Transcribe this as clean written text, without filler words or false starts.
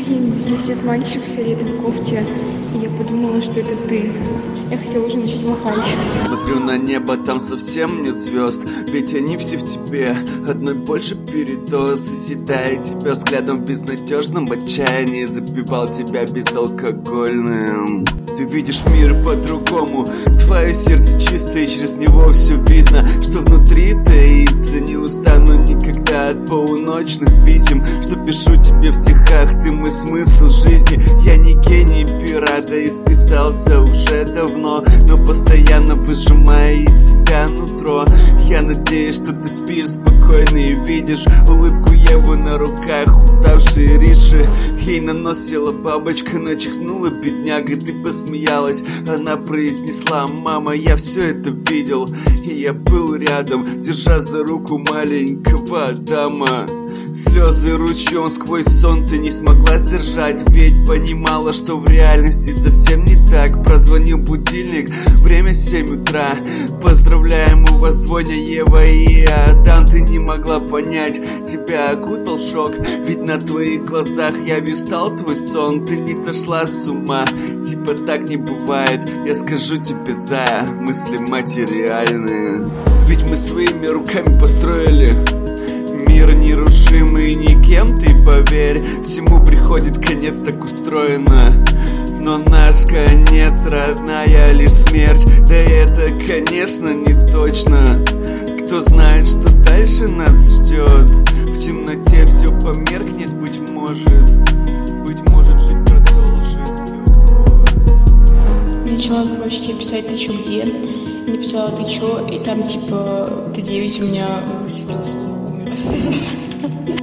Блин, здесь идет мальчик в фиолетовой кофте, и я подумала, что это ты. Я хотела уже начать махать. Смотрю на небо, там совсем нет звезд, ведь они все в тебе, одной больше передоз. И седая тебя взглядом в безнадежном отчаянии, запивал тебя безалкогольным. Ты видишь мир по-другому, твое сердце чистое, и через него все видно, что внутри таится. Не устану никогда от полуночных писем, что пишу тебе в стихах. Ты мой смысл жизни, я не гений пера, да исписался уже давно, но постоянно выжимая из себя нутро. Я надеюсь, что ты спишь спокойно и видишь улыбку Евы на руках уставшие Риши. Ей на нос села бабочка, начихнула бедняга, ты посмеялась, она произнесла: мама, я все это видел. И я был рядом, держа за руку маленького Адама. Слезы ручьем сквозь сон ты не смогла сдержать, ведь понимала, что в реальности совсем не так. Прозвонил будильник, время 7 утра. Поздравляем, у вас двойня, Ева и Адам. Ты не могла понять, тебя окутал шок, ведь на твоих глазах явью стал твой сон. Ты не сошла с ума, типа так не бывает. Я скажу тебе, зая, мысли материальные, ведь мы своими руками построили мир нерушимый никем, ты поверь. Всему приходит конец, так устроено. Но наш конец, родная, лишь смерть. Да это, конечно, не точно. Кто знает, что дальше нас ждет. В темноте все померкнет, быть может жить продолжит любовь. Начала в почте писать «ты чё, где?» И написала «ты чё?» И там типа Т9 у меня высветилось.